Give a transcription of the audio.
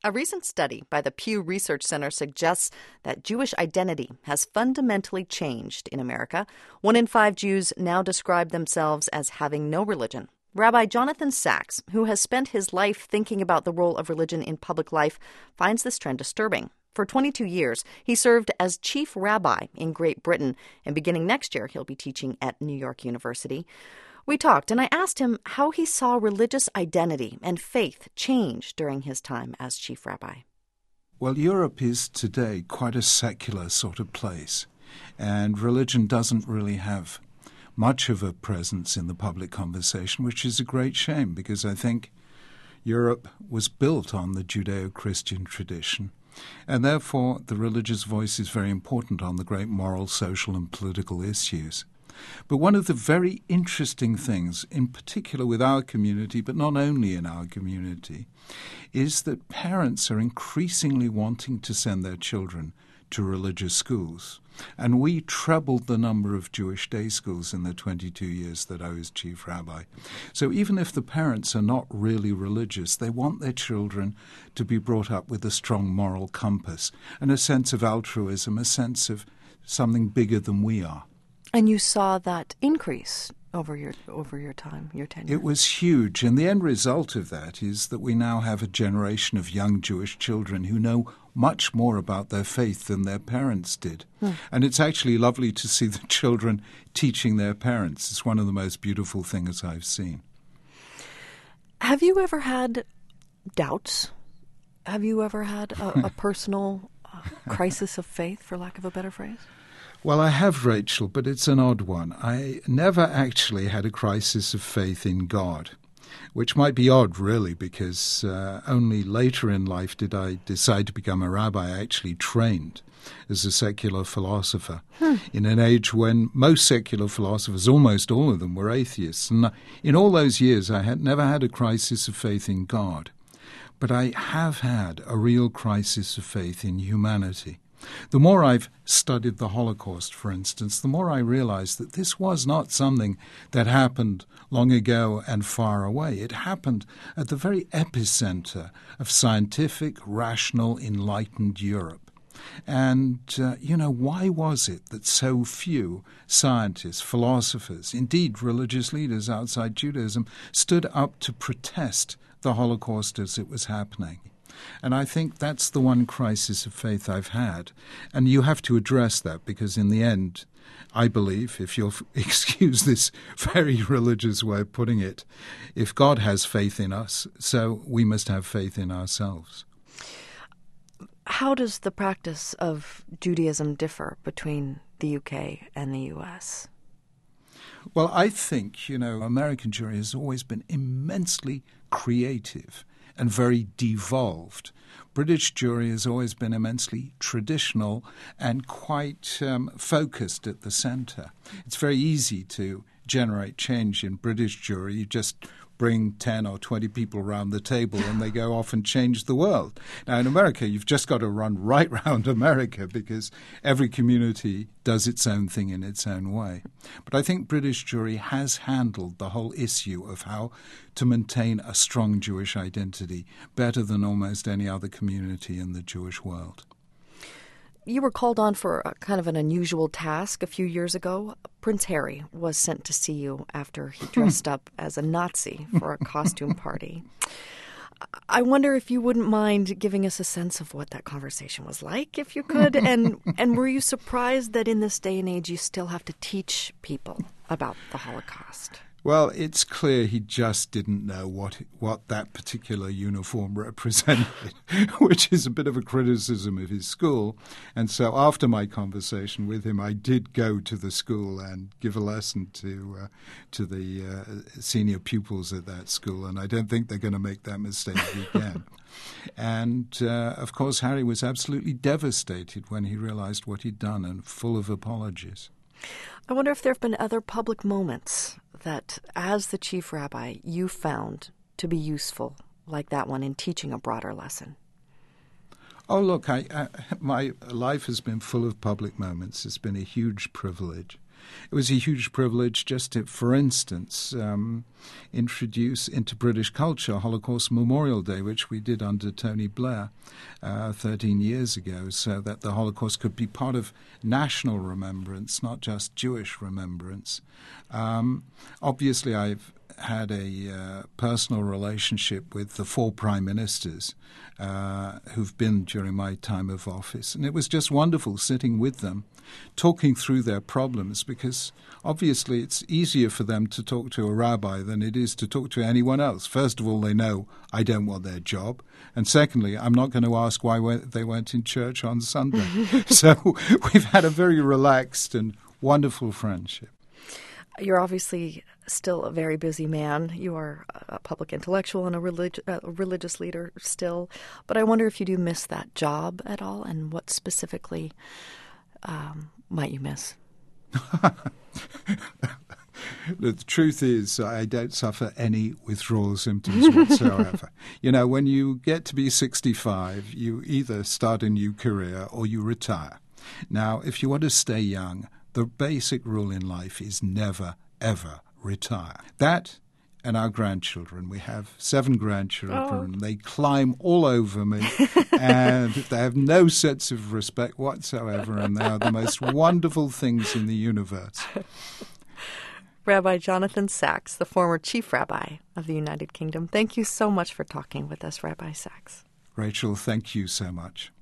A recent study by the Pew Research Center suggests that Jewish identity has fundamentally changed in America. 1 in 5 Jews now describe themselves as having no religion. Rabbi Jonathan Sacks, who has spent his life thinking about the role of religion in public life, finds this trend disturbing. For 22 years, he served as chief rabbi in Great Britain, and beginning next year, he'll be teaching at New York University. We talked, and I asked him how he saw religious identity and faith change during his time as chief rabbi. Well, Europe is today quite a secular sort of place, and religion doesn't really have much of a presence in the public conversation, which is a great shame because I think Europe was built on the Judeo-Christian tradition, and therefore the religious voice is very important on the great moral, social, and political issues. But one of the very interesting things, in particular with our community, but not only in our community, is that parents are increasingly wanting to send their children to religious schools. And we trebled the number of Jewish day schools in the 22 years that I was chief rabbi. So even if the parents are not really religious, they want their children to be brought up with a strong moral compass and a sense of altruism, a sense of something bigger than we are. And you saw that increase over your time, your tenure. It was huge, and the end result of that is that we now have a generation of young Jewish children who know much more about their faith than their parents did. And it's actually lovely to see the children teaching their parents. It's one of the most beautiful things I've seen. Have you ever had doubts? Have you ever had a personal crisis of faith, for lack of a better phrase? Well, I have, Rachel, but it's an odd one. I never actually had a crisis of faith in God, which might be odd, really, because only later in life did I decide to become a rabbi. I actually trained as a secular philosopher in an age when most secular philosophers, almost all of them, were atheists. And in all those years, I had never had a crisis of faith in God. But I have had a real crisis of faith in humanity. The more I've studied the Holocaust, for instance, the more I realize that this was not something that happened long ago and far away. It happened at the very epicenter of scientific, rational, enlightened Europe. And, why was it that so few scientists, philosophers, indeed religious leaders outside Judaism stood up to protest the Holocaust as it was happening? And I think that's the one crisis of faith I've had. And you have to address that because in the end, I believe, if you'll excuse this very religious way of putting it, if God has faith in us, so we must have faith in ourselves. How does the practice of Judaism differ between the UK and the US? Well, I think, American Jewry has always been immensely creative and very devolved. British Jewry has always been immensely traditional and quite focused at the centre. It's very easy to generate change in British Jewry. You just bring 10 or 20 people around the table and they go off and change the world. Now, in America, you've just got to run right round America because every community does its own thing in its own way. But I think British Jewry has handled the whole issue of how to maintain a strong Jewish identity better than almost any other community in the Jewish world. You were called on for a kind of an unusual task a few years ago. Prince Harry was sent to see you after he dressed up as a Nazi for a costume party. I wonder if you wouldn't mind giving us a sense of what that conversation was like, if you could. And were you surprised that in this day and age you still have to teach people about the Holocaust? Well, it's clear he just didn't know what that particular uniform represented, which is a bit of a criticism of his school. And so after my conversation with him, I did go to the school and give a lesson to the senior pupils at that school. And I don't think they're going to make that mistake again. And, of course, Harry was absolutely devastated when he realized what he'd done and full of apologies. I wonder if there have been other public moments that, as the chief rabbi, you found to be useful, like that one, in teaching a broader lesson. Oh, look, my life has been full of public moments. It's been a huge privilege. it was a huge privilege just to, for instance, introduce into British culture Holocaust Memorial Day, which we did under Tony Blair 13 years ago, so that the Holocaust could be part of national remembrance, not just Jewish remembrance. Obviously, I've had a personal relationship with the 4 prime ministers who've been during my time of office. And it was just wonderful sitting with them, talking through their problems, because obviously it's easier for them to talk to a rabbi than it is to talk to anyone else. First of all, they know I don't want their job. And secondly, I'm not going to ask why they weren't in church on Sunday. So we've had a very relaxed and wonderful friendship. You're obviously still a very busy man. You are a public intellectual and a religious leader still. But I wonder if you do miss that job at all, and what specifically might you miss? The truth is, I don't suffer any withdrawal symptoms whatsoever. You know, when you get to be 65, you either start a new career or you retire. Now, if you want to stay young, the basic rule in life is never, ever retire. That and our grandchildren. We have 7 grandchildren. Oh. They climb all over me, and they have no sense of respect whatsoever, and they are the most wonderful things in the universe. Rabbi Jonathan Sacks, the former chief rabbi of the United Kingdom. Thank you so much for talking with us, Rabbi Sacks. Rachel, thank you so much.